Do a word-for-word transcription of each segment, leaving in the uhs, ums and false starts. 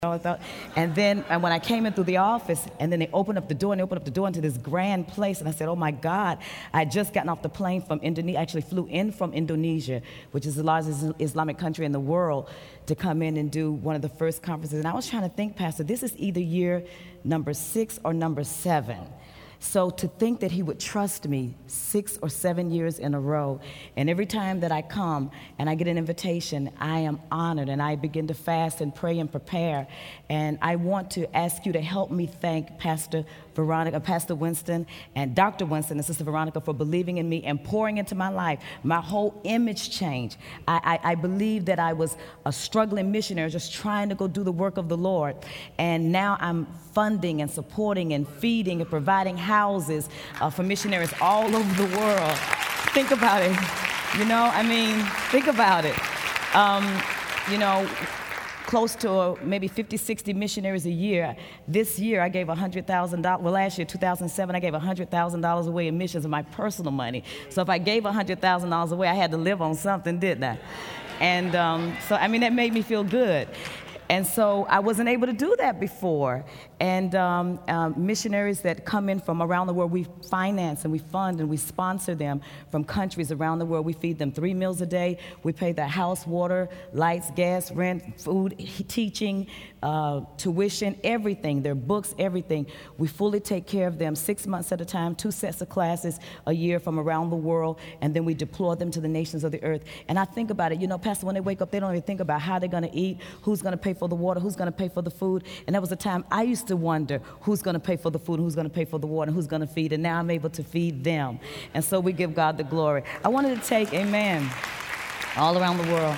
I thought, and then and when I came in through the office, and then they opened up the door, and they opened up the door into this grand place, and I said, oh my God, I had just gotten off the plane from Indonesia, actually flew in from Indonesia, which is the largest Islamic country in the world, to come in and do one of the first conferences. And I was trying to think, Pastor, this is either year number six or number seven. So to think that he would trust me six or seven years in a row, and every time that I come and I get an invitation, I am honored, and I begin to fast and pray and prepare. And I want to ask you to help me thank Pastor Veronica, Pastor Winston, and Doctor Winston and Sister Veronica for believing in me and pouring into my life. My whole image changed. I, I, I believe that I was a struggling missionary just trying to go do the work of the Lord. And now I'm funding and supporting and feeding and providing houses uh, for missionaries all over the world. Think about it. You know, I mean, think about it. Um, you know, close to uh, maybe fifty, sixty missionaries a year. This year, I gave one hundred thousand dollars. Well, last year, two thousand seven, I gave one hundred thousand dollars away in missions of my personal money. So if I gave one hundred thousand dollars away, I had to live on something, didn't I? And um, so, I mean, that made me feel good. And so I wasn't able to do that before. And um, um, missionaries that come in from around the world, we finance and we fund and we sponsor them from countries around the world. We feed them three meals a day. We pay their house, water, lights, gas, rent, food, teaching, uh, tuition, everything, their books, everything. We fully take care of them six months at a time, two sets of classes a year from around the world, and then we deploy them to the nations of the earth. And I think about it, you know, Pastor, when they wake up, they don't even think about how they're going to eat, who's going to pay for the water, who's going to pay for the food. And that was a time I used to wonder who's going to pay for the food, who's going to pay for the water, and who's going to feed. And now I'm able to feed them. And so we give God the glory. I wanted to take, amen, all around the world.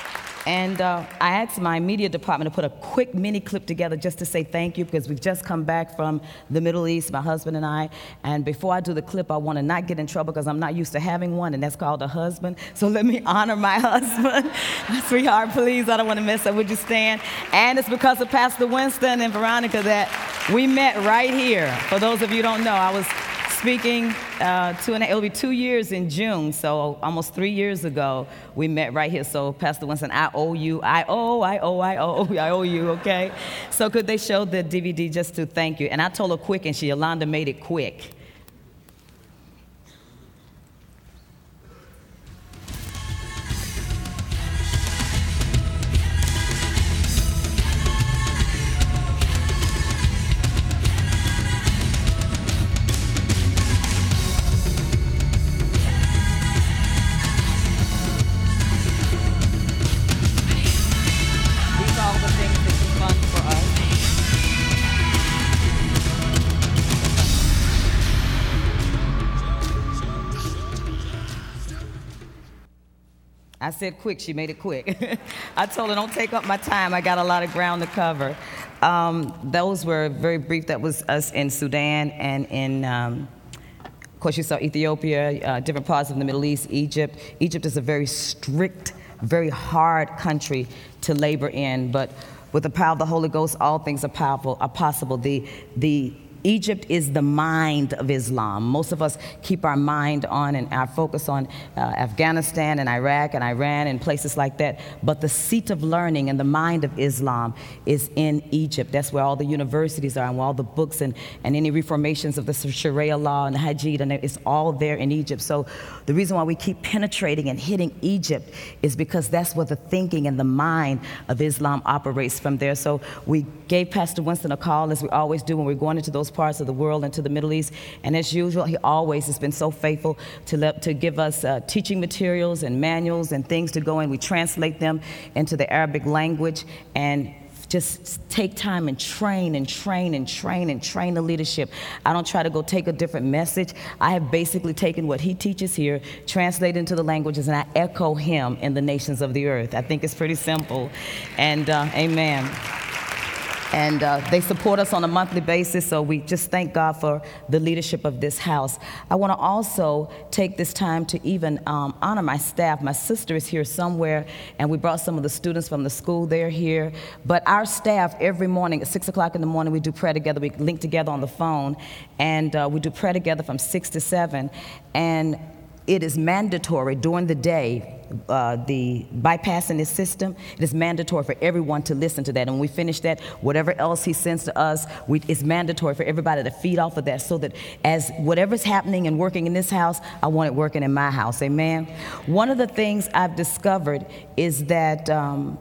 And uh, I asked my media department to put a quick mini clip together just to say thank you, because we've just come back from the Middle East, my husband and I. And before I do the clip, I want to not get in trouble because I'm not used to having one, and that's called a husband. So let me honor my husband. Sweetheart, please, I don't want to mess up. Would you stand? And it's because of Pastor Winston and Veronica that we met right here. For those of you who don't know, I was speaking uh, two and a, it'll be two years in June, so almost three years ago, we met right here. So Pastor Winston, I owe you, I owe, I owe, I owe, I owe you, okay? So could they show the D V D just to thank you? And I told her quick, and she, Yolanda, made it quick. I said quick, she made it quick. I told her, don't take up my time. I got a lot of ground to cover. Um, those were very brief. That was us in Sudan and in, um, of course, you saw Ethiopia, uh, different parts of the Middle East, Egypt. Egypt is a very strict, very hard country to labor in, but with the power of the Holy Ghost, all things are powerful, are possible. The, the Egypt is the mind of Islam. Most of us keep our mind on and our focus on uh, Afghanistan and Iraq and Iran and places like that. But the seat of learning and the mind of Islam is in Egypt. That's where all the universities are and where all the books and, and any reformations of the Sharia law and the Hajj, and it's all there in Egypt. So the reason why we keep penetrating and hitting Egypt is because that's where the thinking and the mind of Islam operates from there. So we gave Pastor Winston a call, as we always do when we're going into those parts of the world and to the Middle East. And as usual, he always has been so faithful to let, to give us uh, teaching materials and manuals and things to go in. We translate them into the Arabic language and just take time and train and train and train and train the leadership. I don't try to go take a different message. I have basically taken what he teaches here, translated into the languages, and I echo him in the nations of the earth. I think it's pretty simple. And uh, amen. And uh, they support us on a monthly basis, so we just thank God for the leadership of this house. I want to also take this time to even um, honor my staff. My sister is here somewhere, and we brought some of the students from the school. They're here. But our staff, every morning at six o'clock in the morning, we do prayer together. We link together on the phone, and uh, we do prayer together from six to seven. And it is mandatory during the day, uh, the bypassing this system, it is mandatory for everyone to listen to that. And when we finish that, whatever else he sends to us, we, it's mandatory for everybody to feed off of that, so that as whatever's happening and working in this house, I want it working in my house. Amen? One of the things I've discovered is that um,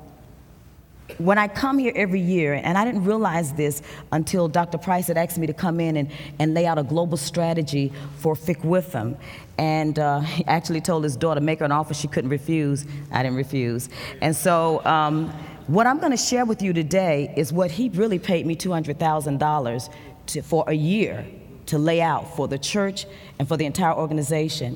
when I come here every year, and I didn't realize this until Doctor Price had asked me to come in and, and lay out a global strategy for F I C W I F M. And uh, he actually told his daughter, make her an offer she couldn't refuse. I didn't refuse. And so um, what I'm going to share with you today is what he really paid me two hundred thousand dollars to, for a year to lay out for the church and for the entire organization.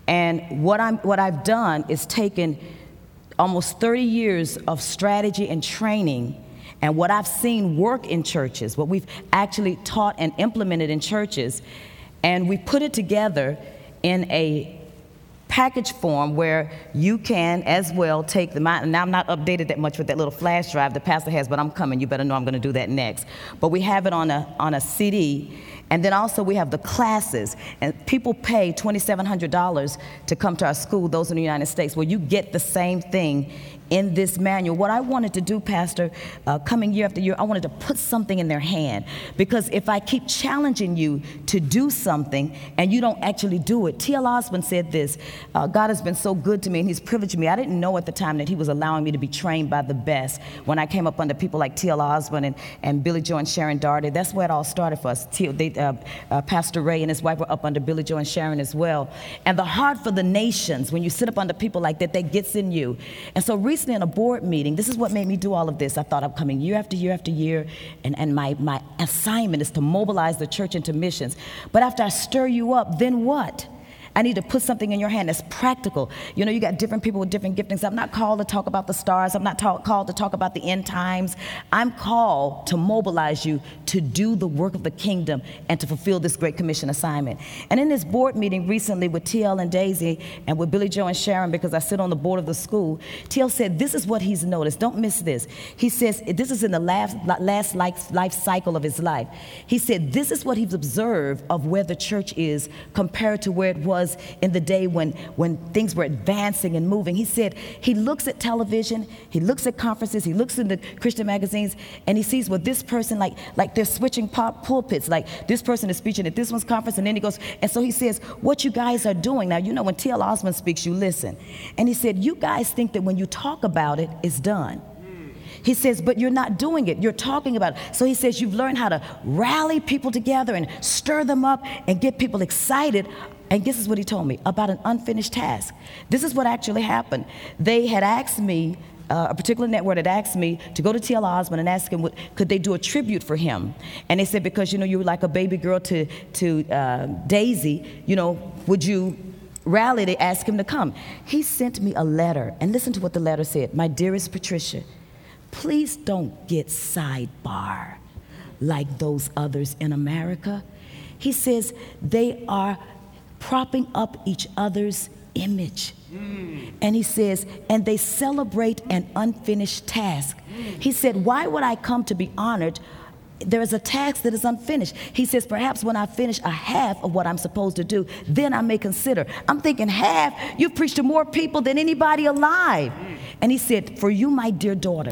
And what, I'm, what I've done is taken almost thirty years of strategy and training, and what I've seen work in churches, what we've actually taught and implemented in churches, and we put it together in a package form where you can as well take the, now I'm not updated that much with that little flash drive the pastor has, but I'm coming, you better know I'm gonna do that next. But we have it on a, on a C D, and then also we have the classes, and people pay twenty-seven hundred dollars to come to our school, those in the United States, where you get the same thing in this manual. What I wanted to do, Pastor, uh, coming year after year, I wanted to put something in their hand, because if I keep challenging you to do something and you don't actually do it, T L Osborne said this, uh, God has been so good to me and he's privileged me. I didn't know at the time that he was allowing me to be trained by the best. When I came up under people like T L Osborne and, and Billy Joe and Sharon Darty, that's where it all started for us. T- they, uh, uh, Pastor Ray and his wife were up under Billy Joe and Sharon as well. And the heart for the nations, when you sit up under people like that, that gets in you. And so recently in a board meeting, this is what made me do all of this. I thought I'm coming year after year after year, and, and my, my assignment is to mobilize the church into missions. But after I stir you up, then what? I need to put something in your hand that's practical. You know, you got different people with different giftings. I'm not called to talk about the stars. I'm not ta- called to talk about the end times. I'm called to mobilize you to do the work of the kingdom and to fulfill this Great Commission assignment. And in this board meeting recently with T L and Daisy and with Billy Joe and Sharon, because I sit on the board of the school, T L said, this is what he's noticed. Don't miss this. He says, this is in the last, last life, life cycle of his life. He said, this is what he's observed of where the church is compared to where it was in the day when, when things were advancing and moving. He said he looks at television, he looks at conferences, he looks in the Christian magazines, and he sees what this person, like, like they're switching pop pulpits, like this person is speaking at this one's conference, and then he goes, and so he says, what you guys are doing, now, you know, when T L Osborne speaks, you listen. And he said, you guys think that when you talk about it, it's done. He says, but you're not doing it. You're talking about it. So he says, you've learned how to rally people together and stir them up and get people excited. And this is what he told me about an unfinished task. This is what actually happened. They had asked me, uh, a particular network had asked me to go to T L Osborne and ask him, what, could they do a tribute for him? And they said, because, you know, you were like a baby girl to, to uh, Daisy, you know, would you rally to ask him to come? He sent me a letter, and listen to what the letter said. My dearest Patricia, please don't get sidebar like those others in America. He says they are propping up each other's image. Mm. And he says, and they celebrate an unfinished task. Mm. He said, why would I come to be honored? There is a task that is unfinished. He says, perhaps when I finish a half of what I'm supposed to do, then I may consider. I'm thinking, half? You've preached to more people than anybody alive. Mm. And he said, for you, my dear daughter,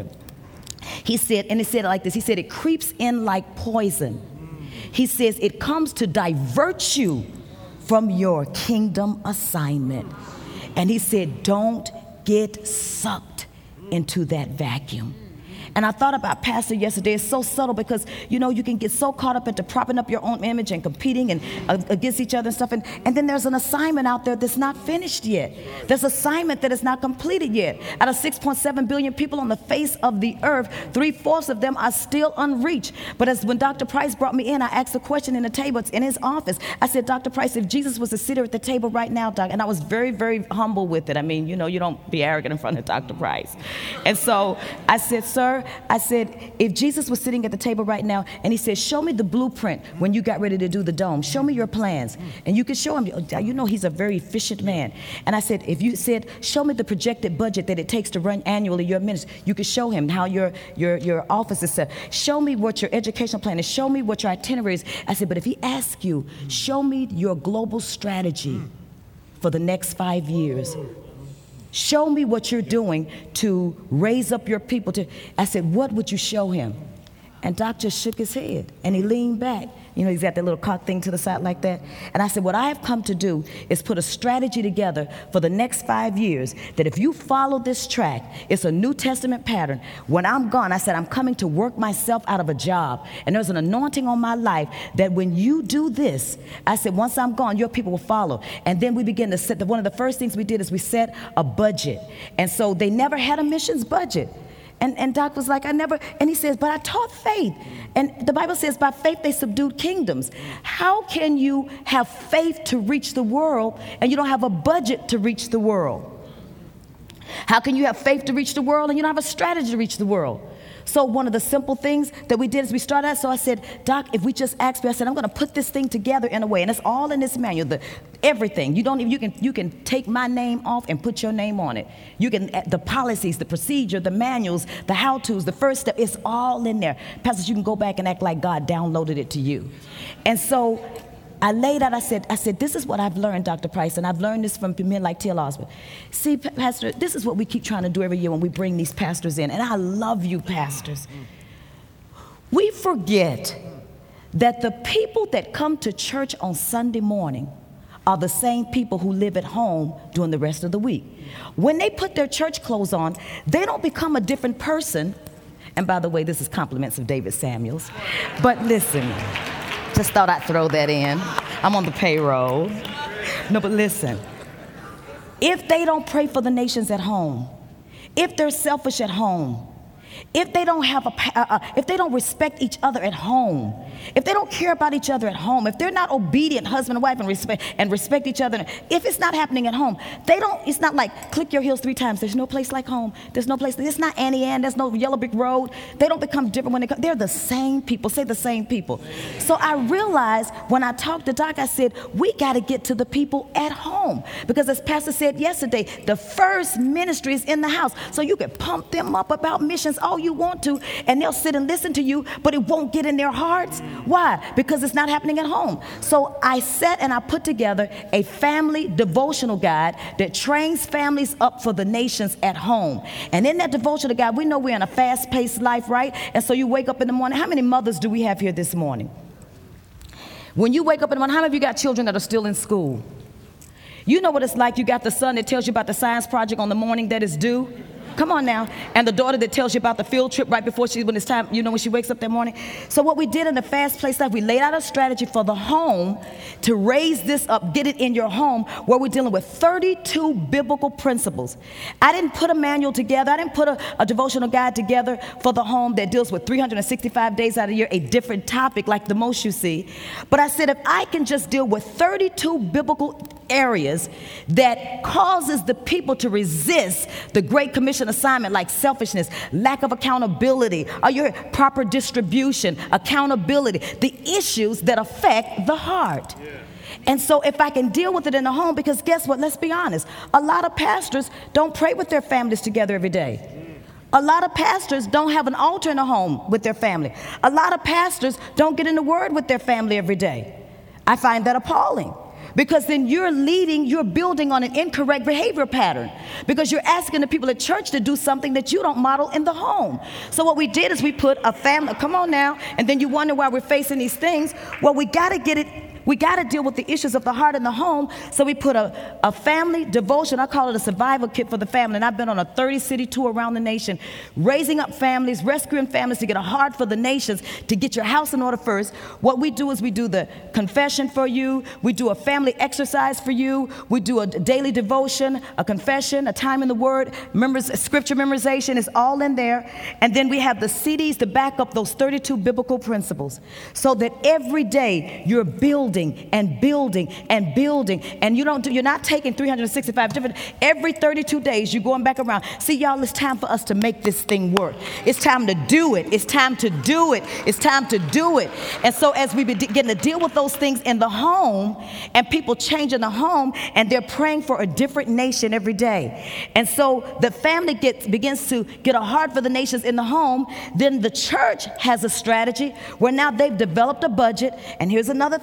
he said, and he said it like this, he said, it creeps in like poison. He says, it comes to divert you from your kingdom assignment. And he said, don't get sucked into that vacuum. And I thought about Pastor yesterday. It's so subtle because, you know, you can get so caught up into propping up your own image and competing and uh, against each other and stuff. And, and then there's an assignment out there that's not finished yet. There's an assignment that is not completed yet. Out of six point seven billion people on the face of the earth, three-fourths of them are still unreached. But as when Doctor Price brought me in, I asked a question in the table. It's in his office. I said, Doctor Price, if Jesus was to sit here at the table right now, Doc, and I was very, very humble with it. I mean, you know, you don't be arrogant in front of Doctor Price. And so I said, sir, I said, if Jesus was sitting at the table right now and he said, show me the blueprint when you got ready to do the dome. Show me your plans. And you could show him, you know, he's a very efficient man. And I said, if you said, show me the projected budget that it takes to run annually your ministry, you could show him how your, your, your office is set. Show me what your educational plan is. Show me what your itinerary is. I said, but if he asks you, show me your global strategy. for the next five years. Show me what you're doing to raise up your people. To, I said, what would you show him? And Doc just shook his head, and he leaned back. You know, he's got that little cock thing to the side like that. And I said, what I have come to do is put a strategy together for the next five years that if you follow this track, it's a New Testament pattern. When I'm gone, I said, I'm coming to work myself out of a job. And there's an anointing on my life that when you do this, I said, once I'm gone, your people will follow. And then we begin to set, the, one of the first things we did is we set a budget. And so they never had a missions budget. And, and Doc was like, I never, and he says, but I taught faith. And the Bible says, by faith they subdued kingdoms. How can you have faith to reach the world and you don't have a budget to reach the world? How can you have faith to reach the world and you don't have a strategy to reach the world? So one of the simple things that we did is we started out, so I said, Doc, if we just ask me, I said, I'm going to put this thing together in a way, and it's all in this manual, the, everything. You don't even, you can, you can take my name off and put your name on it. You can, the policies, the procedure, the manuals, the how-tos, the first step, it's all in there. Pastors, you can go back and act like God downloaded it to you. And so I laid out, I said, I said, this is what I've learned, Doctor Price, and I've learned this from men like T L Osborne. See, Pastor, this is what we keep trying to do every year when we bring these pastors in, and I love you, pastors. We forget that the people that come to church on Sunday morning are the same people who live at home during the rest of the week. When they put their church clothes on, they don't become a different person. And by the way, this is compliments of David Samuels. But listen. Just thought I'd throw that in. I'm on the payroll. No, but listen. If they don't pray for the nations at home, if they're selfish at home, if they don't have a, uh, uh, if they don't respect each other at home, if they don't care about each other at home, if they're not obedient husband and wife and respect and respect each other, if it's not happening at home, they don't. It's not like click your heels three times. There's no place like home. There's no place. It's not Annie Ann. There's no Yellow Brick Road. They don't become different when they come. They're the same people. Say the same people. So I realized when I talked to Doc, I said we got to get to the people at home because as Pastor said yesterday, the first ministry is in the house. So you can pump them up about missions all you want to, and they'll sit and listen to you, but it won't get in their hearts. Why? Because it's not happening at home. So I set and I put together a family devotional guide that trains families up for the nations at home. And in that devotional guide, we know we're in a fast-paced life, right? And so you wake up in the morning. How many mothers do we have here this morning? When you wake up in the morning, how many of you got children that are still in school? You know what it's like. You got the son that tells you about the science project on the morning that is due. Come on now. And the daughter that tells you about the field trip right before she, when it's time, you know, when she wakes up that morning. So what we did in the fast place life, we laid out a strategy for the home to raise this up, get it in your home, where we're dealing with thirty-two biblical principles. I didn't put a manual together. I didn't put a, a devotional guide together for the home that deals with three hundred sixty-five days out of the year, a different topic like the most you see. But I said, if I can just deal with thirty-two biblical areas that causes the people to resist the Great Commission assignment, like selfishness, lack of accountability, or your proper distribution, accountability, the issues that affect the heart. Yeah. And so if I can deal with it in the home, because guess what? Let's be honest. A lot of pastors don't pray with their families together every day. A lot of pastors don't have an altar in the home with their family. A lot of pastors don't get in the word with their family every day. I find that appalling. Because then you're leading, you're building on an incorrect behavior pattern. Because you're asking the people at church to do something that you don't model in the home. So what we did is we put a family, come on now, and then you wonder why we're facing these things. Well, we got to get it. We got to deal with the issues of the heart in the home. So we put a, a family devotion. I call it a survival kit for the family. And I've been on a thirty-city tour around the nation, raising up families, rescuing families to get a heart for the nations, to get your house in order first. What we do is we do the confession for you. We do a family exercise for you. We do a daily devotion, a confession, a time in the Word, members, scripture memorization is all in there. And then we have the C Ds to back up those thirty-two biblical principles so that every day you're building and building and building, and you don't do, you're not taking three hundred sixty-five different, every thirty-two days you're going back around. See, y'all, it's time for us to make this thing work. It's time to do it. It's time to do it. It's time to do it. And so as we begin to deal with those things in the home, and people change in the home, and they're praying for a different nation every day. And so the family gets begins to get a heart for the nations in the home. Then the church has a strategy where now they've developed a budget. And here's another thing that we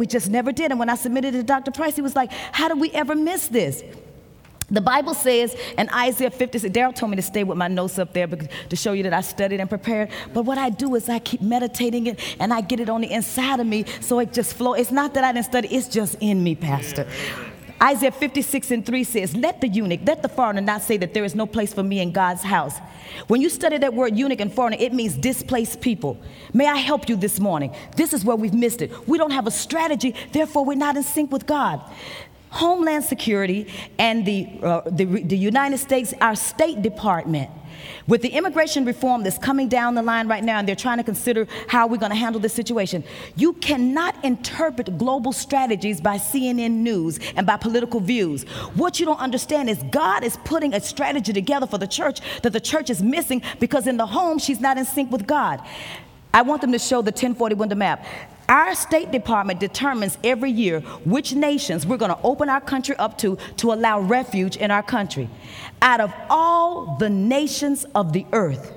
just never did. And when I submitted it to Doctor Price, he was like, how did we ever miss this? The Bible says in Isaiah fifty-six, Daryl told me to stay with my notes up there because, to show you that I studied and prepared. But what I do is I keep meditating it and I get it on the inside of me so it just flows. It's not that I didn't study, it's just in me, Pastor. Isaiah fifty-six and three says, let the eunuch, let the foreigner not say that there is no place for me in God's house. When you study that word eunuch and foreigner, it means displaced people. May I help you this morning? This is where we've missed it. We don't have a strategy, therefore we're not in sync with God. Homeland Security and the, uh, the, the United States, our State Department, with the immigration reform that's coming down the line right now, and they're trying to consider how we're going to handle this situation, you cannot interpret global strategies by C N N News and by political views. What you don't understand is God is putting a strategy together for the church that the church is missing because in the home, she's not in sync with God. I want them to show the ten forty window map. Our State Department determines every year which nations we're going to open our country up to to allow refuge in our country. Out of all the nations of the earth,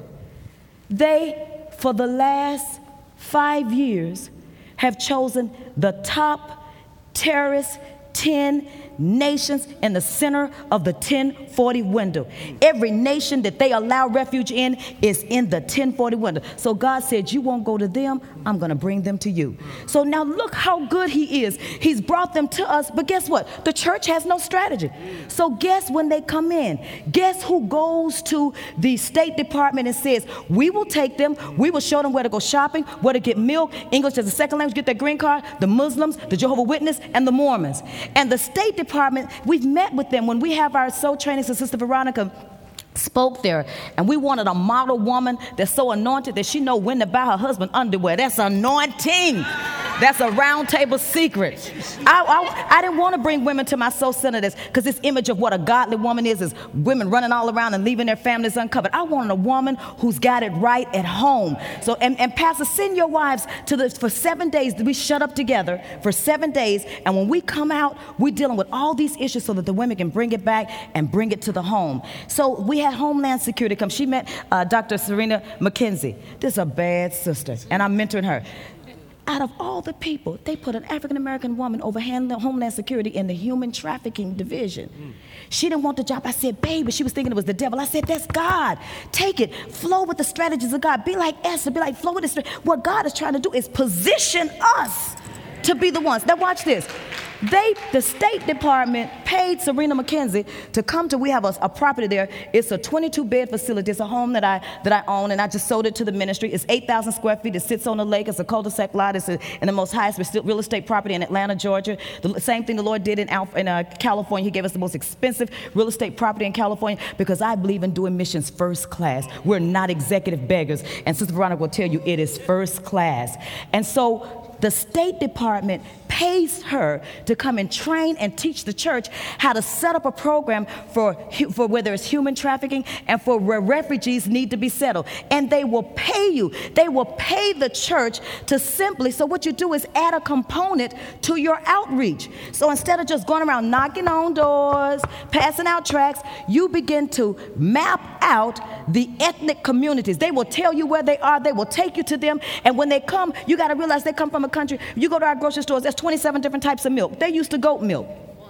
they, for the last five years, have chosen the top terrorist ten nations in the center of the ten forty window. Every nation that they allow refuge in is in the ten forty window. So God said, you won't go to them, I'm going to bring them to you. So now look how good he is. He's brought them to us, but guess what? The church has no strategy. So guess when they come in? Guess who goes to the State Department and says, we will take them, we will show them where to go shopping, where to get milk, English as a second language, get their green card, the Muslims, the Jehovah's Witness, and the Mormons. And the State Department, we've met with them when we have our soul training. So Sister Veronica spoke there, and we wanted a model woman that's so anointed that she know when to buy her husband underwear. That's anointing. That's a round table secret. I, I, I didn't want to bring women to my soul centeredness because this image of what a godly woman is is women running all around and leaving their families uncovered. I wanted a woman who's got it right at home. So, and, and Pastor, send your wives to the for seven days. We shut up together for seven days, and when we come out, we're dealing with all these issues so that the women can bring it back and bring it to the home. So we had Homeland Security come. She met uh, Doctor Serena McKenzie. This is a bad sister, and I'm mentoring her. Out of all the people, they put an African-American woman over handling Homeland Security in the human trafficking division. Mm. She didn't want the job. I said, baby, she was thinking it was the devil. I said, that's God. Take it. Flow with the strategies of God. Be like Esther. Be like, flow with the strategy. What God is trying to do is position us to be the ones. Now watch this. They, the State Department paid Serena McKenzie to come to, we have a, a property there. It's a twenty-two bed facility. It's a home that I that I own, and I just sold it to the ministry. It's eight thousand square feet. It sits on the lake. It's a cul-de-sac lot. It's a, in the most highest real estate property in Atlanta, Georgia. The same thing the Lord did in, Alpha, in uh, California. He gave us the most expensive real estate property in California because I believe in doing missions first class. We're not executive beggars. And Sister Veronica will tell you it is first class. And so the State Department pays her to come and train and teach the church how to set up a program for, for where there's human trafficking and for where refugees need to be settled. And they will pay you. They will pay the church to simply, so what you do is add a component to your outreach. So instead of just going around knocking on doors, passing out tracts, you begin to map out the ethnic communities. They will tell you where they are. They will take you to them. And when they come, you got to realize they come from a country. You go to our grocery stores, there's twenty-seven different types of milk. They're used to goat milk.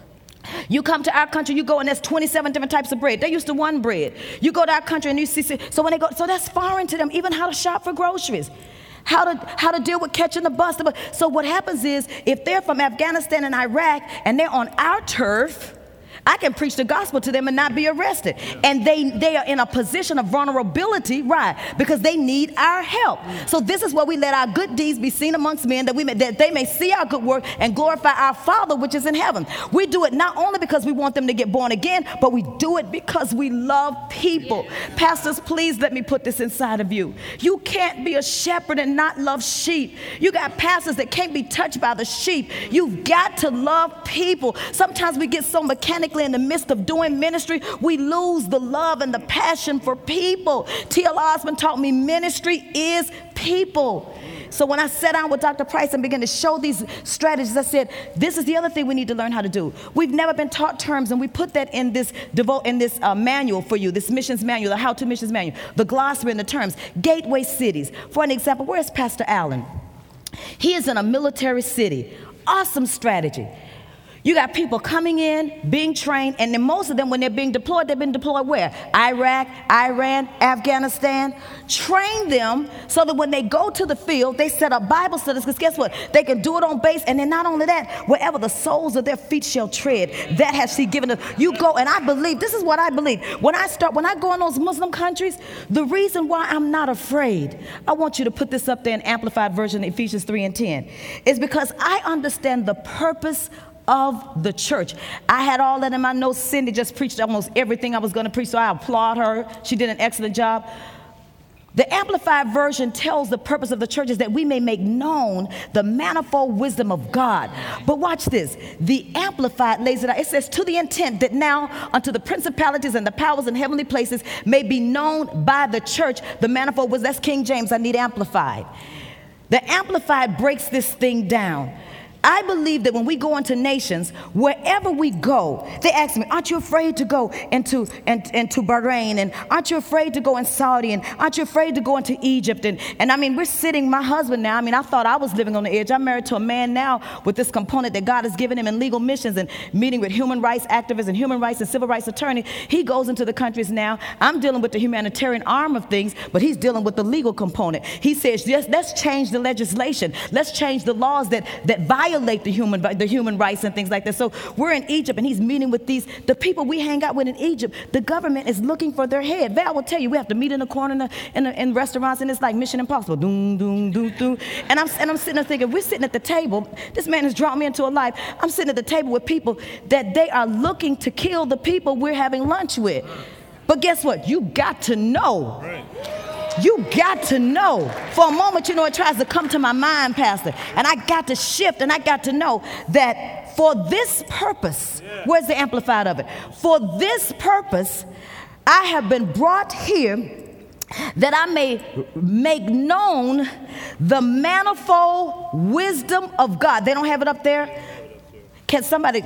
You come to our country, you go and there's twenty-seven different types of bread. They're used to one bread. You go to our country and you see, so when they go, so that's foreign to them, even how to shop for groceries. How to, how to deal with catching the bus. So what happens is, if they're from Afghanistan and Iraq and they're on our turf, I can preach the gospel to them and not be arrested. And they, they are in a position of vulnerability, right? Because they need our help. So this is where we let our good deeds be seen amongst men, that we may, that they may see our good work and glorify our Father which is in heaven. We do it not only because we want them to get born again, but we do it because we love people. Pastors, please let me put this inside of you. You can't be a shepherd and not love sheep. You got pastors that can't be touched by the sheep. You've got to love people. Sometimes we get so mechanical in the midst of doing ministry, we lose the love and the passion for people. T L Osmond taught me ministry is people. So when I sat down with Doctor Price and began to show these strategies, I said, this is the other thing we need to learn how to do. We've never been taught terms, and we put that in this devote in this uh, manual for you, this missions manual, the how-to missions manual, the glossary and the terms. Gateway cities. For an example, where's Pastor Allen? He is in a military city. awesome strategy. You got people coming in, being trained, and then most of them, when they're being deployed, they've been deployed where? Iraq, Iran, Afghanistan. Train them so that when they go to the field, they set up Bible studies, because guess what? They can do it on base, and then not only that, wherever the soles of their feet shall tread, that has she given us. You go, and I believe, this is what I believe. When I start, when I go in those Muslim countries, the reason why I'm not afraid, I want you to put this up there in amplified version, Ephesians three and ten, is because I understand the purpose of the church. I had all that in my notes. Cindy just preached almost everything I was going to preach, so I applaud her. She did an excellent job. The Amplified Version tells the purpose of the church is that we may make known the manifold wisdom of God. But watch this. The Amplified lays it out. It says, to the intent that now unto the principalities and the powers in heavenly places may be known by the church the manifold wisdom. That's King James. I need Amplified. The Amplified breaks this thing down. I believe that when we go into nations, wherever we go, they ask me, aren't you afraid to go into, and, into Bahrain? And aren't you afraid to go in Saudi? And aren't you afraid to go into Egypt? And, and I mean, we're sitting, my husband now, I mean, I thought I was living on the edge. I'm married to a man now with this component that God has given him in legal missions and meeting with human rights activists and human rights and civil rights attorneys. He goes into the countries now. I'm dealing with the humanitarian arm of things, but he's dealing with the legal component. He says, yes, let's change the legislation. Let's change the laws that, that violate the human the human rights and things like that. So we're in Egypt, and he's meeting with these the people we hang out with in Egypt. The government is looking for their head. Val will tell you we have to meet in the corner in, the, in, the, in restaurants, and it's like Mission Impossible. Doom, doom, doom, doom. And I'm and I'm sitting there thinking, we're sitting at the table. This man has drawn me into a life. I'm sitting at the table with people that they are looking to kill the people we're having lunch with. But guess what? You got to know. Right. You got to know. For a moment, you know, it tries to come to my mind, Pastor. And I got to shift, and I got to know that for this purpose, yeah. Where's the amplified of it? For this purpose, I have been brought here that I may make known the manifold wisdom of God. They don't have it up there? Can somebody...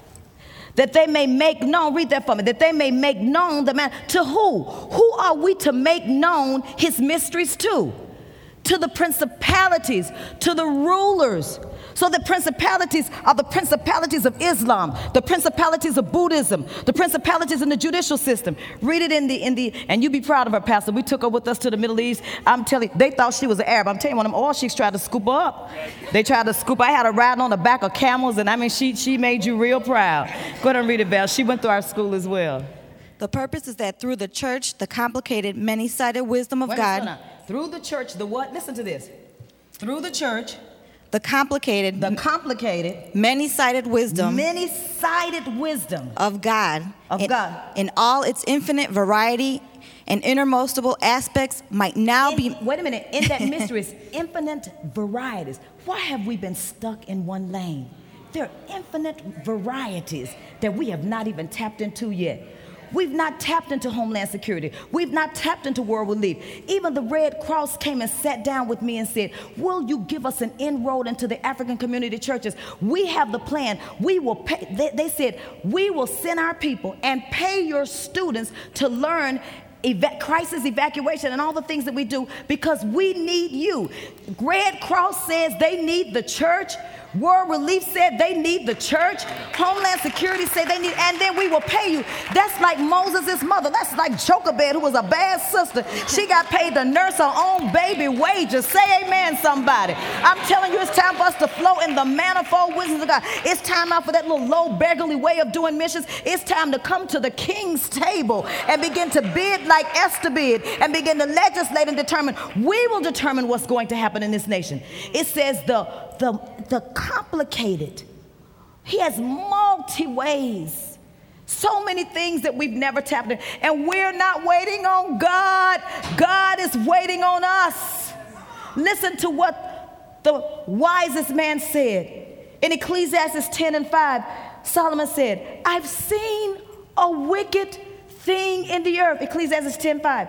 That they may make known, read that for me, that they may make known the man, to who? Who are we to make known his mysteries to? To the principalities, to the rulers. So the principalities are the principalities of Islam, the principalities of Buddhism, the principalities in the judicial system. Read it in the, in the, and you be proud of her, Pastor. We took her with us to the Middle East. I'm telling you, they thought she was an Arab. I'm telling you, one of them oil sheiks tried to scoop her up. They tried to scoop her. I had her riding on the back of camels, and I mean, she, she made you real proud. Go ahead and read it, Val. She went through our school as well. The purpose is that through the church, the complicated, many-sided wisdom of Wait, God. Through the church, the what? Listen to this. Through the church, the complicated, the complicated, many-sided wisdom, many-sided wisdom of God, of in, God, in all its infinite variety and innermostable aspects, might now in, be. Wait a minute. In that mystery is infinite varieties. Why have we been stuck in one lane? There are infinite varieties that we have not even tapped into yet. We've not tapped into Homeland Security. We've not tapped into World Relief. Even the Red Cross came and sat down with me and said, will you give us an inroad into the African community churches? We have the plan. We will pay. They, they said, we will send our people and pay your students to learn Eva- crisis evacuation and all the things that we do because we need you. Red Cross says they need the church. World Relief said they need the church. Homeland Security said they need, and then we will pay you. That's like Moses' mother. That's like Jochebed, who was a bad sister. She got paid to nurse her own baby wages. Say amen, somebody. I'm telling you, it's time for us to flow in the manifold wisdom of God. It's time out for that little low, beggarly way of doing missions. It's time to come to the king's table and begin to bid like Esther bid and begin to legislate and determine. We will determine what's going to happen in this nation. It says the The, the complicated. He has multi ways. So many things that we've never tapped in. And we're not waiting on God. God is waiting on us. Listen to what the wisest man said. In Ecclesiastes ten and five, Solomon said, I've seen a wicked thing in the earth. Ecclesiastes ten five.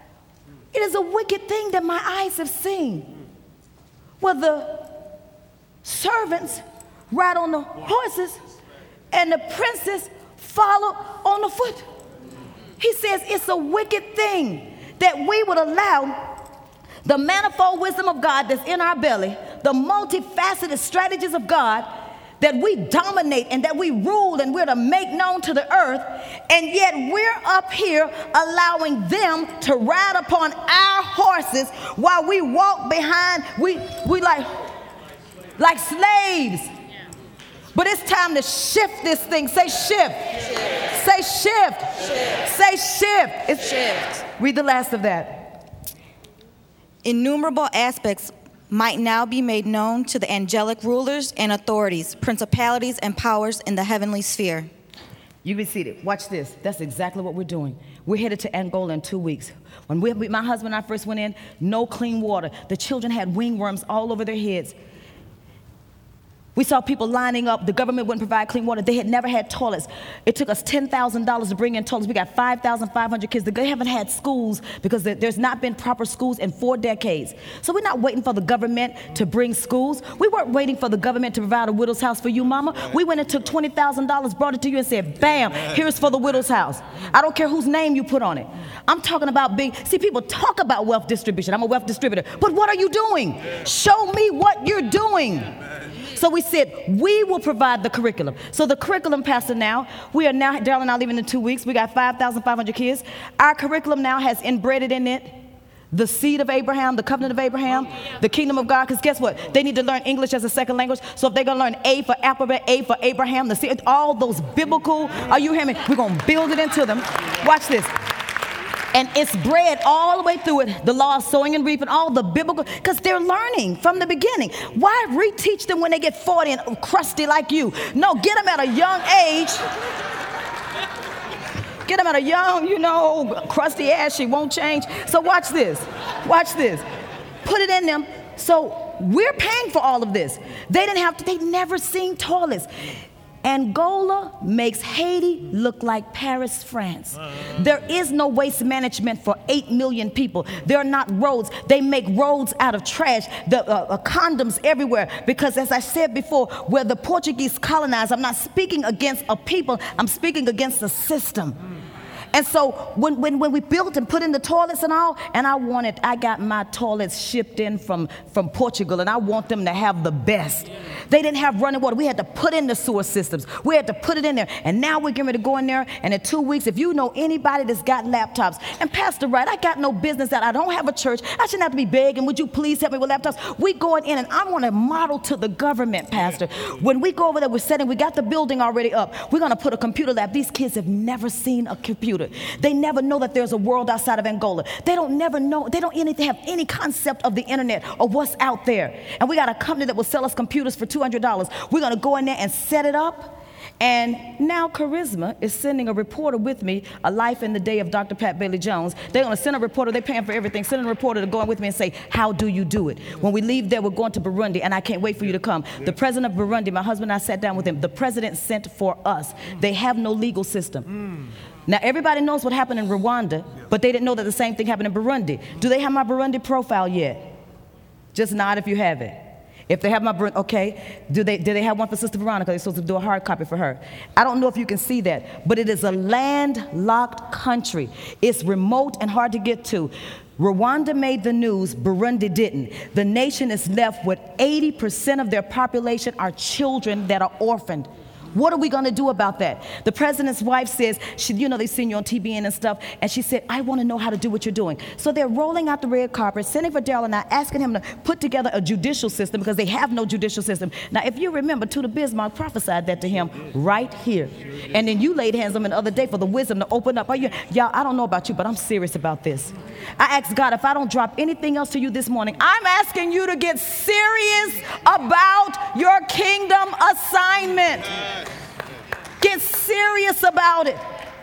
It is a wicked thing that my eyes have seen. Well, the servants ride on the horses and the princes follow on the foot. He says it's a wicked thing that we would allow the manifold wisdom of God that's in our belly the multifaceted strategies of God, that we dominate and that we rule and we're to make known to the earth, and yet we're up here allowing them to ride upon our horses while we walk behind, we, we like, like slaves. But it's time to shift this thing. Say shift. Shift. Say shift. Shift. Say shift. It's shift. Read the last of that. Innumerable aspects might now be made known to the angelic rulers and authorities, principalities and powers in the heavenly sphere. You can see it. Watch this. That's exactly what we're doing. We're headed to Angola in two weeks. When we, my husband and I first went in, no clean water. The children had wingworms all over their heads. We saw people lining up. The government wouldn't provide clean water. They had never had toilets. It took us ten thousand dollars to bring in toilets. We got five thousand five hundred kids. They haven't had schools because there's not been proper schools in four decades. So we're not waiting for the government to bring schools. We weren't waiting for the government to provide a widow's house for you, mama. We went and took twenty thousand dollars, brought it to you and said, bam, here's for the widow's house. I don't care whose name you put on it. I'm talking about big. See, people talk about wealth distribution. I'm a wealth distributor. But what are you doing? Show me what you're doing. So we said, we will provide the curriculum. So the curriculum, Pastor, now, we are now, Daryl and I leaving in two weeks. We got five thousand five hundred kids. Our curriculum now has inbred in it the seed of Abraham, the covenant of Abraham, the kingdom of God. Because guess what? They need to learn English as a second language. So if they're going to learn A for alphabet, A for Abraham, the seed, all those biblical, are you hearing me? We're going to build it into them. Watch this. And it's bred all the way through it, the law of sowing and reaping, all the biblical, because they're learning from the beginning. Why reteach them when they get forty and crusty like you? No, get them at a young age. Get them at a young, you know, crusty ass, she won't change. So watch this, watch this. Put it in them. So we're paying for all of this. They didn't have to, they'd never seen toilets. Angola makes Haiti look like Paris, France. There is no waste management for eight million people. There are not roads. They make roads out of trash, the uh, uh, condoms everywhere. Because as I said before, where the Portuguese colonized, I'm not speaking against a people, I'm speaking against a system. And so when, when, when we built and put in the toilets and all, and I wanted, I got my toilets shipped in from, from Portugal, and I want them to have the best. They didn't have running water. We had to put in the sewer systems. We had to put it in there. And now we're getting ready to go in there, and in two weeks, if you know anybody that's got laptops, and Pastor Wright, I got no business that I don't have a church. I shouldn't have to be begging, would you please help me with laptops? We going in, and I want to model to the government, Pastor. When we go over there, we're setting, we got the building already up. We're going to put a computer lab. These kids have never seen a computer. They never know that there's a world outside of Angola. They don't never know, they don't anything have any concept of the internet or what's out there. And we got a company that will sell us computers for two hundred dollars. We're going to go in there and set it up. And now Charisma is sending a reporter with me, A Life in the Day of Doctor Pat Bailey-Jones. They're going to send a reporter. They're paying for everything. Send a reporter to go in with me and say, how do you do it? When we leave there, we're going to Burundi, and I can't wait for you to come. The president of Burundi, my husband and I sat down with him. The president sent for us. They have no legal system. Now, everybody knows what happened in Rwanda, but they didn't know that the same thing happened in Burundi. Do they have my Burundi profile yet? Just nod if you have it. If they have my, okay, do they, do they have one for Sister Veronica? They're supposed to do a hard copy for her. I don't know if you can see that, but it is a landlocked country. It's remote and hard to get to. Rwanda made the news, Burundi didn't. The nation is left with eighty percent of their population are children that are orphaned. What are we going to do about that? The president's wife says, she, you know, they've seen you on T V N and stuff, and she said, I want to know how to do what you're doing. So they're rolling out the red carpet, sending for Daryl and I, asking him to put together a judicial system because they have no judicial system. Now, if you remember, Tudor Bismarck prophesied that to him right here. And then you laid hands on him the other day for the wisdom to open up. Are you, y'all, I don't know about you, but I'm serious about this. I asked God, if I don't drop anything else to you this morning, I'm asking you to get serious about your kingdom assignment. Get serious about it.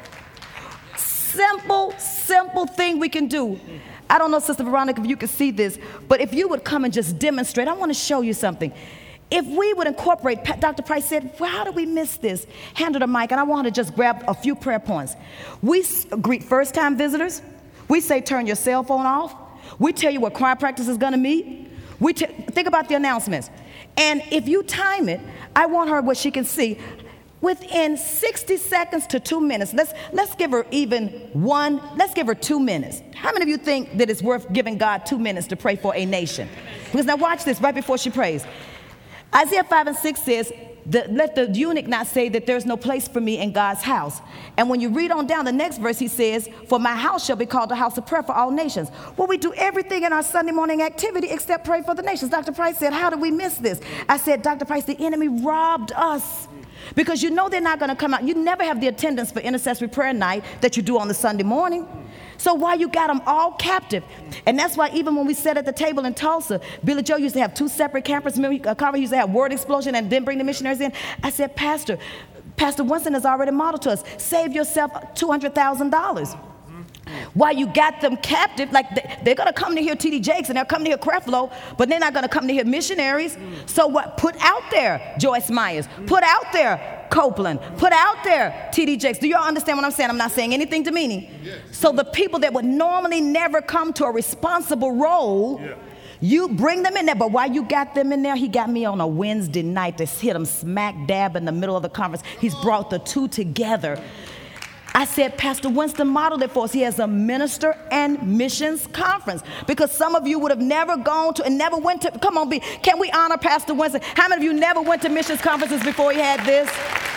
Simple, simple thing we can do. I don't know, Sister Veronica, if you can see this, but if you would come and just demonstrate, I want to show you something. If we would incorporate, Doctor Price said, well, how do we miss this? Hand her the mic, and I want to just grab a few prayer points. We greet first-time visitors. We say, turn your cell phone off. We tell you what choir practice is going to meet. We t- think about the announcements. And if you time it, I want her where she can see. within sixty seconds to two minutes. Let's, let's give her even one, let's give her two minutes. How many of you think that it's worth giving God two minutes to pray for a nation? Because now watch this right before she prays. Isaiah five and six says, The, let the eunuch not say that there's no place for me in God's house. And when you read on down the next verse, he says, for my house shall be called a house of prayer for all nations. Well, we do everything in our Sunday morning activity except pray for the nations. Doctor Price said, how did we miss this? I said, Doctor Price, the enemy robbed us. Because you know they're not going to come out. You never have the attendance for intercessory prayer night that you do on the Sunday morning. So why you got them all captive? And that's why even when we sat at the table in Tulsa, Billy Joe used to have two separate campuses. Remember, Carver used to have word explosion and then bring the missionaries in. I said, Pastor, Pastor Winston has already modeled to us, save yourself two hundred thousand dollars. Why you got them captive, like they, they're going to come to hear T D Jakes and they'll come to hear Creflo, but they're not going to come to hear missionaries. So what? Put out there Joyce Myers. Put out there Copeland. Put out there T D Jakes. Do y'all understand what I'm saying? I'm not saying anything demeaning. So the people that would normally never come to a responsible role, you bring them in there. But while you got them in there, he got me on a Wednesday night to hit them smack dab in the middle of the conference. He's brought the two together. I said, Pastor Winston modeled it for us. He has a minister and missions conference. Because some of you would have never gone to and never went to, come on, B, can we honor Pastor Winston? How many of you never went to missions conferences before he had this?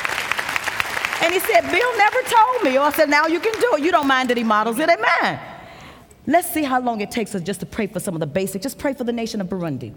And he said, Bill never told me. Or I said, now you can do it. You don't mind that he models it, amen. Let's see how long it takes us just to pray for some of the basics. Just pray for the nation of Burundi.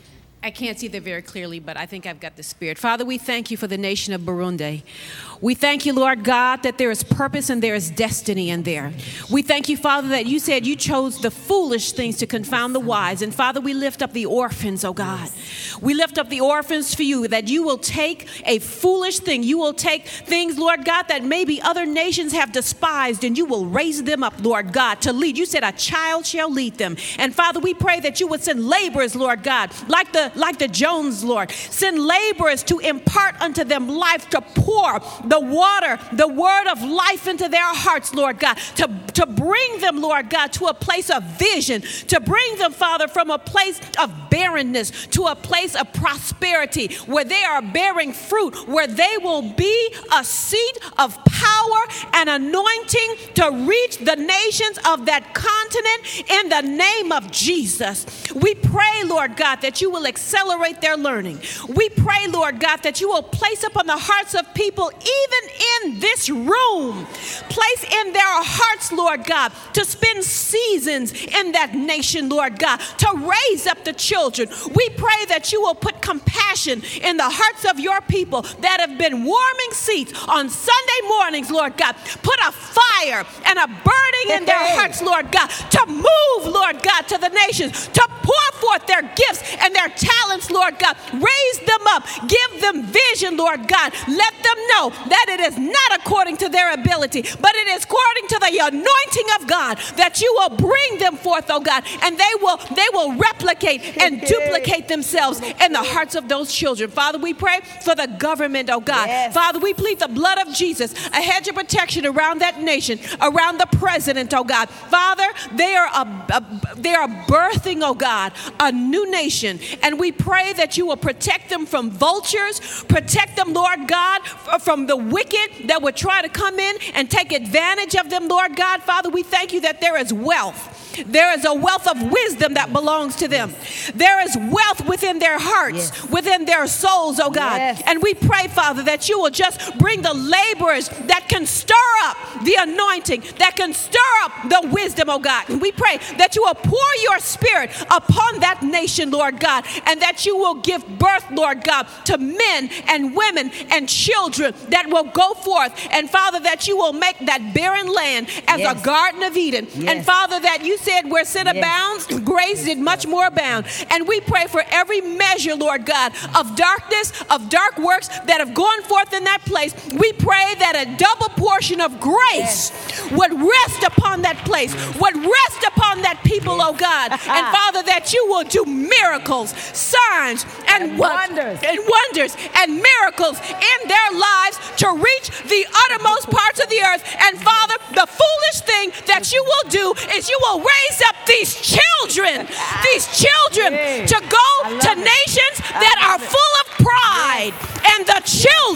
I can't see that very clearly, but I think I've got the spirit. Father, we thank you for the nation of Burundi. We thank you, Lord God, that there is purpose and there is destiny in there. We thank you, Father, that you said you chose the foolish things to confound the wise. And Father, we lift up the orphans, oh God. We lift up the orphans for you, that you will take a foolish thing. You will take things, Lord God, that maybe other nations have despised, and you will raise them up, Lord God, to lead. You said a child shall lead them. And Father, we pray that you would send laborers, Lord God, like the like the Jones, Lord. Send laborers to impart unto them life, to pour the water, the word of life into their hearts, Lord God, to, to bring them, Lord God, to a place of vision, to bring them, Father, from a place of barrenness to a place of prosperity, where they are bearing fruit, where they will be a seat of power and anointing to reach the nations of that continent in the name of Jesus. We pray, Lord God, that you will accelerate their learning. We pray, Lord God, that you will place upon the hearts of people, even in this room, place in their hearts, Lord God, to spend seasons in that nation, Lord God, to raise up the children. We pray that you will put compassion in the hearts of your people that have been warming seats on Sunday mornings, Lord God. Put a fire and a burning in their hearts, Lord God, to move, Lord God, to the nations, to pour forth their gifts and their talents, Lord God. Raise them up. Give them vision, Lord God. Let them know that it is not according to their ability, but it is according to the anointing of God, that you will bring them forth, oh God, and they will they will replicate and duplicate themselves in the hearts of those children. Father, we pray for the government, oh God. Yes. Father, we plead the blood of Jesus, a hedge of protection around that nation, around the president, oh God. Father, they are a, a, they are birthing, oh God, a new nation, and we pray that you will protect them from vultures, protect them, Lord God, from the wicked that would try to come in and take advantage of them, Lord God. Father, we thank you that there is wealth. There is a wealth of wisdom that belongs to them. There is wealth within their hearts, yes, within their souls, oh God. Yes. And we pray, Father, that you will just bring the laborers that can stir up the anointing, that can stir up the wisdom, oh God. And we pray that you will pour your spirit upon that nation, Lord God, and that you will give birth, Lord God, to men and women and children that will go forth. And Father, that you will make that barren land as yes. a Garden of Eden. Yes. And Father, that you said where sin yes. abounds, grace did much more abound. And we pray for every measure, Lord God, of darkness, of dark works that have gone forth in that place. We pray that a double portion of grace yes. would rest upon that place, would rest upon that people, oh God. And Father, that you will do miracles, signs, and, and wonders, and wonders and miracles in their lives to reach the uttermost parts of the earth. And Father, the foolish thing that you will do is you will raise up these children, these children to go to nations that are full of pride. And the children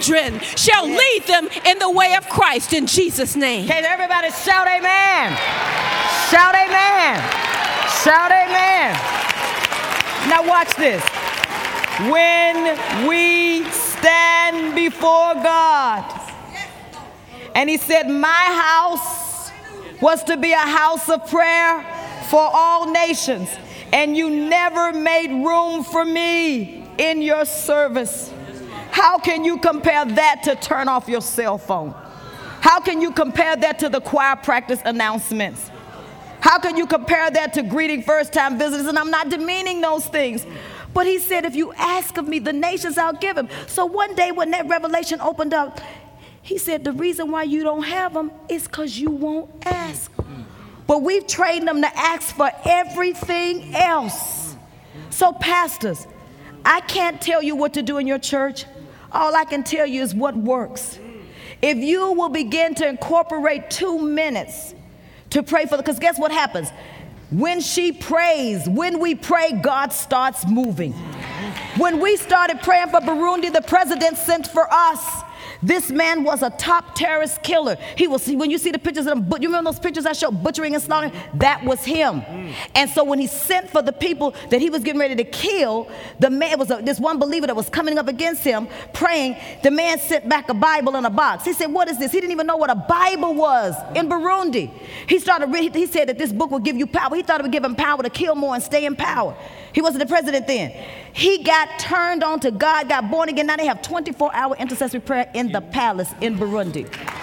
children shall lead them in the way of Christ in Jesus' name. Can everybody shout amen? Shout amen. Shout amen. Now watch this. When we stand before God, and he said, my house was to be a house of prayer for all nations, and you never made room for me in your service. How can you compare that to turn off your cell phone? How can you compare that to the choir practice announcements? How can you compare that to greeting first-time visitors? And I'm not demeaning those things. But he said, if you ask of me the nations, I'll give them. So one day when that revelation opened up, he said, the reason why you don't have them is because you won't ask. But we've trained them to ask for everything else. So pastors, I can't tell you what to do in your church. All I can tell you is what works. If you will begin to incorporate two minutes to pray for, because guess what happens? When she prays, when we pray, God starts moving. When we started praying for Burundi, the president sent for us. This man was a top terrorist killer. He was, when you see the pictures of him, you remember those pictures I showed, butchering and slaughtering? That was him. Mm. And so when he sent for the people that he was getting ready to kill, the man was a, this one believer that was coming up against him, praying. The man sent back a Bible in a box. He said, what is this? He didn't even know what a Bible was in Burundi. He started reading, he said that this book would give you power. He thought it would give him power to kill more and stay in power. He wasn't the president then. He got turned on to God, got born again. Now they have twenty-four hour intercessory prayer in the palace in Burundi.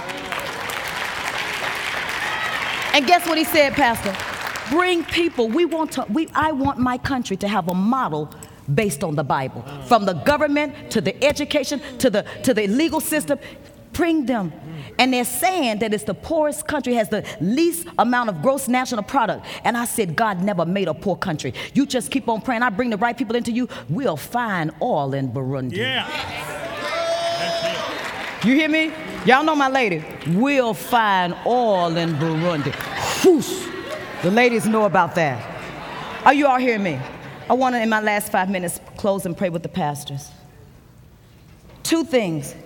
And guess what he said, Pastor? Bring people. We want to, we, I want my country to have a model based on the Bible. From the government to the education to the, to the legal system. Bring them. And they're saying that it's the poorest country, has the least amount of gross national product. And I said, God never made a poor country. You just keep on praying. I bring the right people into you. We'll find oil in Burundi. Yeah. You hear me? Y'all know my lady. We'll find oil in Burundi. Whoosh. The ladies know about that. Are you all hearing me? I want to, in my last five minutes, close and pray with the pastors. Two things.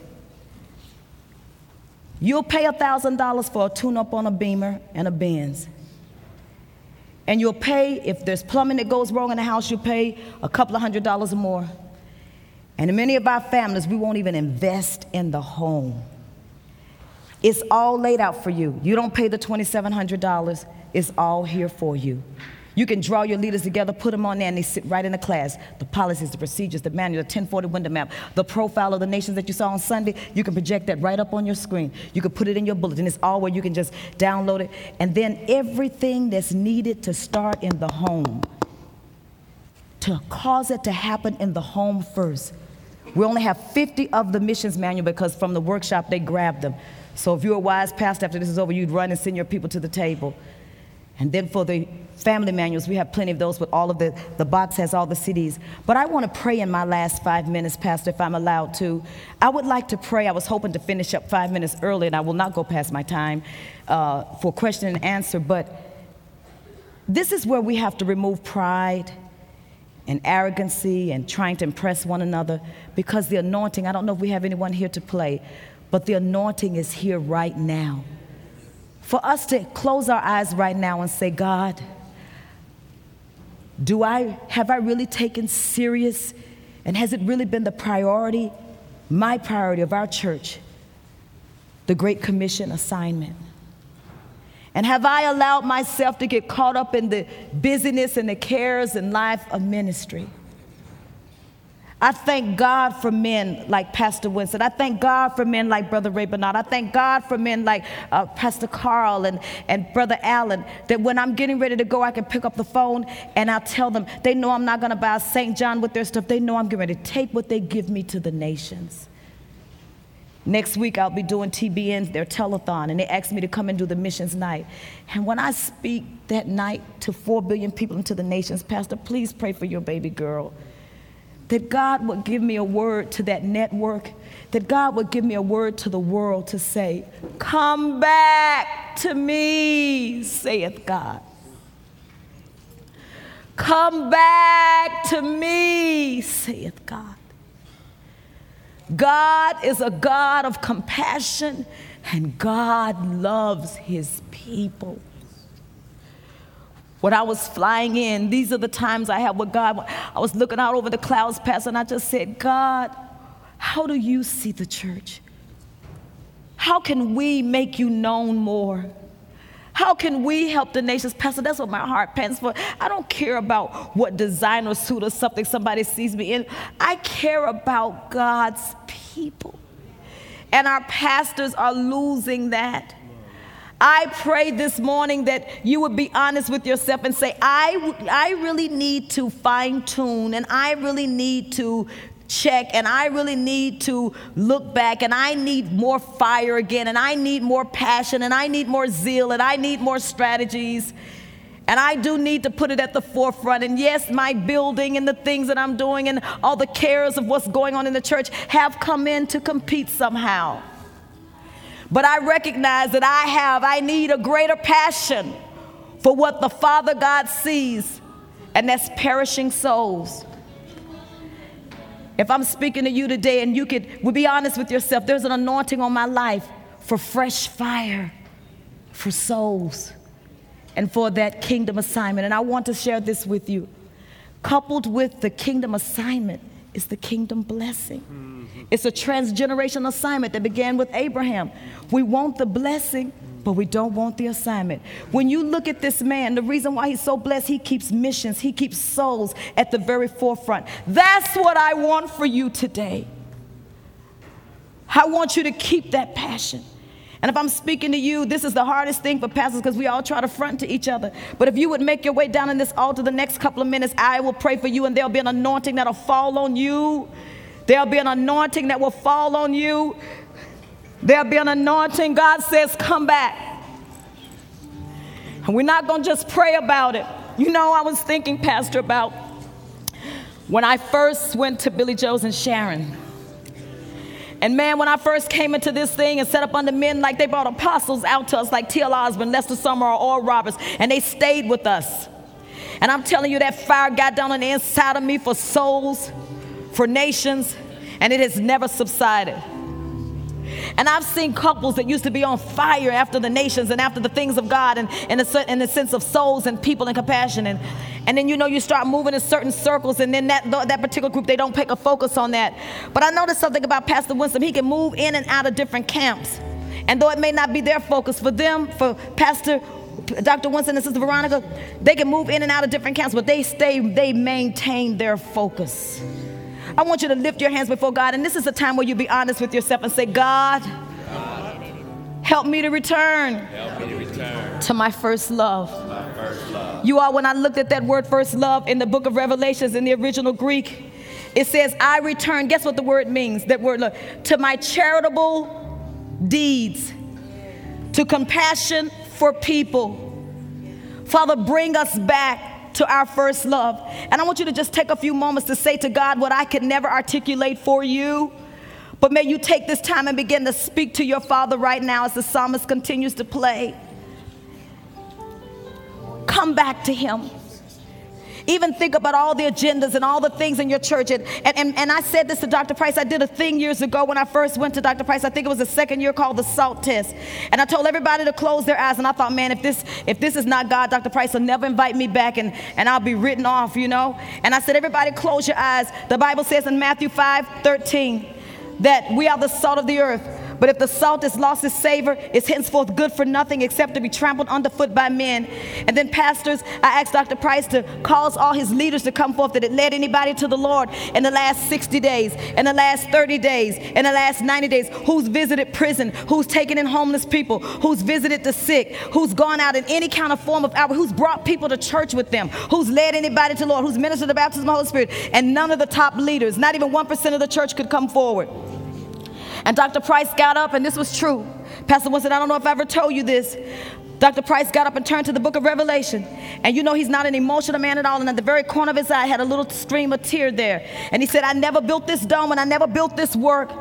You'll pay one thousand dollars for a tune-up on a Beamer and a Benz. And you'll pay, if there's plumbing that goes wrong in the house, you'll pay a couple of hundred dollars more. And in many of our families, we won't even invest in the home. It's all laid out for you. You don't pay the twenty-seven hundred dollars. It's all here for you. You can draw your leaders together, put them on there, and they sit right in the class. The policies, the procedures, the manual, the ten forty window map, the profile of the nations that you saw on Sunday, you can project that right up on your screen. You can put it in your bulletin. It's all where you can just download it. And then everything that's needed to start in the home, to cause it to happen in the home first. We only have fifty of the missions manual because from the workshop, they grabbed them. So if you're a wise pastor, after this is over, you'd run and send your people to the table. And then for the family manuals, we have plenty of those with all of the, the box has all the C Ds. But I want to pray in my last five minutes, Pastor, if I'm allowed to. I would like to pray. I was hoping to finish up five minutes early, and I will not go past my time uh, for question and answer. But this is where we have to remove pride and arrogancy and trying to impress one another, because the anointing, I don't know if we have anyone here to play, but the anointing is here right now. For us to close our eyes right now and say, God, do I, have I really taken serious, and has it really been the priority, my priority of our church, the Great Commission assignment? And have I allowed myself to get caught up in the busyness and the cares and life of ministry? I thank God for men like Pastor Winston. I thank God for men like Brother Ray Bernard. I thank God for men like uh, Pastor Carl and, and Brother Allen, that when I'm getting ready to go, I can pick up the phone and I'll tell them. They know I'm not going to buy Saint John with their stuff. They know I'm getting ready to take what they give me to the nations. Next week, I'll be doing T B N's, their telethon, and they asked me to come and do the missions night. And when I speak that night to four billion people into the nations, Pastor, please pray for your baby girl. That God would give me a word to that network, that God would give me a word to the world to say, come back to me, saith God. Come back to me, saith God. God is a God of compassion, and God loves his people. When I was flying in, these are the times I had with God. I was looking out over the clouds, Pastor, and I just said, God, how do you see the church? How can we make you known more? How can we help the nations? Pastor, that's what my heart pants for. I don't care about what designer suit or something somebody sees me in. I care about God's people. And our pastors are losing that. I pray this morning that you would be honest with yourself and say, I, I really need to fine tune, and I really need to check, and I really need to look back, and I need more fire again, and I need more passion, and I need more zeal, and I need more strategies. And I do need to put it at the forefront. And yes, my building and the things that I'm doing and all the cares of what's going on in the church have come in to compete somehow. But I recognize that I have, I need a greater passion for what the Father God sees, and that's perishing souls. If I'm speaking to you today and you could would be honest with yourself, there's an anointing on my life for fresh fire, for souls, and for that kingdom assignment. And I want to share this with you. Coupled with the kingdom assignment is the kingdom blessing. Mm-hmm. It's a transgenerational assignment that began with Abraham. We want the blessing, but we don't want the assignment. When you look at this man, the reason why he's so blessed, he keeps missions, he keeps souls at the very forefront. That's what I want for you today. I want you to keep that passion. And if I'm speaking to you, this is the hardest thing for pastors because we all try to front to each other. But if you would make your way down in this altar the next couple of minutes, I will pray for you, and there'll be an anointing that'll fall on you. There'll be an anointing that will fall on you. There'll be an anointing. God says, come back. And we're not going to just pray about it. You know, I was thinking, Pastor, about when I first went to Billy Joe's and Sharon. And man, when I first came into this thing and set up under men, like they brought apostles out to us like T L Osborne, Lester Summer, or Oral Roberts, and they stayed with us. And I'm telling you, that fire got down on the inside of me for souls, for nations, and it has never subsided. And I've seen couples that used to be on fire after the nations and after the things of God, and in a, in the sense of souls and people and compassion. And, and then, you know, you start moving in certain circles, and then that, that particular group, they don't take a focus on that. But I noticed something about Pastor Winston. He can move in and out of different camps. And though it may not be their focus, for them, for Pastor Doctor Winston and Sister Veronica, they can move in and out of different camps, but they stay, they maintain their focus. I want you to lift your hands before God, and this is a time where you be honest with yourself and say, God, God help me to return, help me to, return to my first love. My first love. You all, when I looked at that word first love in the book of Revelations in the original Greek, it says, I return. Guess what the word means? That word, look, to my charitable deeds, to compassion for people. Father, bring us back to our first love. And I want you to just take a few moments to say to God what I could never articulate for you. But may you take this time and begin to speak to your Father right now as the psalmist continues to play. Come back to him. Even think about all the agendas and all the things in your church. And, and, and I said this to Doctor Price. I did a thing years ago when I first went to Doctor Price. I think it was the second year, called the SALT test. And I told everybody to close their eyes. And I thought, man, if this if this is not God, Doctor Price will never invite me back, and, and I'll be written off, you know. And I said, everybody close your eyes. The Bible says in Matthew five thirteen that we are the salt of the earth. But if the salt has lost its savor, it's henceforth good for nothing except to be trampled underfoot by men. And then pastors, I asked Doctor Price to cause all his leaders to come forth that it led anybody to the Lord in the last sixty days, in the last thirty days, in the last ninety days, who's visited prison, who's taken in homeless people, who's visited the sick, who's gone out in any kind of form of outreach, who's brought people to church with them, who's led anybody to the Lord, who's ministered the baptism of the Holy Spirit. And none of the top leaders, not even one percent of the church, could come forward. And Doctor Price got up, and this was true. Pastor Winston, I don't know if I ever told you this. Doctor Price got up and turned to the book of Revelation. And you know he's not an emotional man at all. And at the very corner of his eye had a little stream of tear there. And he said, I never built this dome, and I never built this work.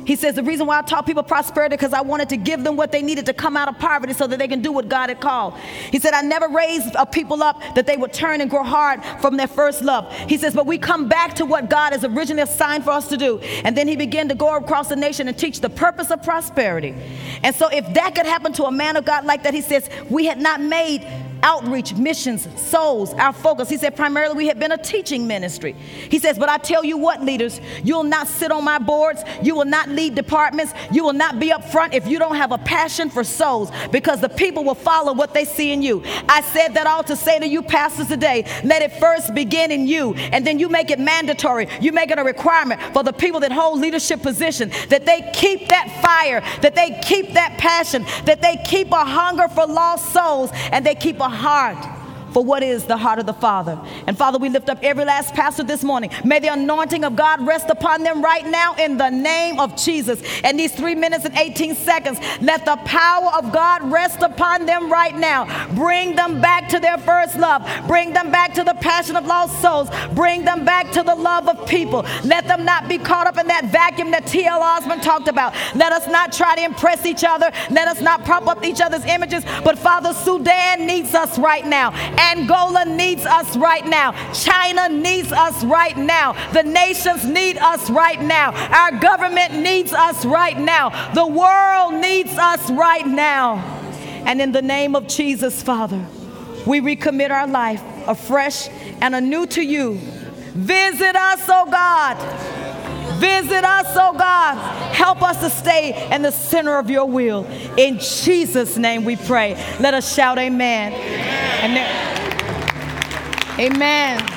He says, the reason why I taught people prosperity because I wanted to give them what they needed to come out of poverty so that they can do what God had called. He said, I never raised a people up that they would turn and grow hard from their first love. He says, but we come back to what God has originally assigned for us to do. And then he began to go across the nation and teach the purpose of prosperity. And so if that could happen to a man of God like that, he says, we had not made outreach, missions, souls our focus. He said primarily we had been a teaching ministry. He says, but I tell you what, leaders, you'll not sit on my boards, you will not lead departments, you will not be up front if you don't have a passion for souls, because the people will follow what they see in you. I said that all to say to you pastors today, let it first begin in you, and then you make it mandatory, you make it a requirement for the people that hold leadership position, that they keep that fire, that they keep that passion, that they keep a hunger for lost souls, and they keep a heart for what is the heart of the Father. And Father, we lift up every last pastor this morning. May the anointing of God rest upon them right now in the name of Jesus. And these three minutes and eighteen seconds, let the power of God rest upon them right now. Bring them back to their first love. Bring them back to the passion of lost souls. Bring them back to the love of people. Let them not be caught up in that vacuum that T L Osborne talked about. Let us not try to impress each other. Let us not prop up each other's images. But Father, Sudan needs us right now. Angola needs us right now. China needs us right now. The nations need us right now. Our government needs us right now. The world needs us right now. And in the name of Jesus, Father, we recommit our life afresh and anew to you. Visit us, oh God. Visit us, oh God. Help us to stay in the center of your will. In Jesus' name we pray. Let us shout amen. And there, amen.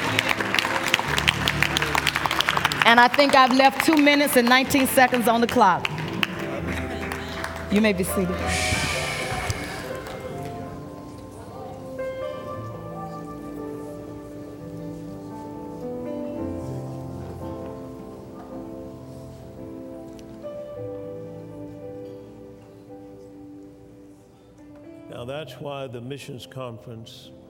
And I think I've left two minutes and nineteen seconds on the clock. You may be seated. Now that's why the missions conference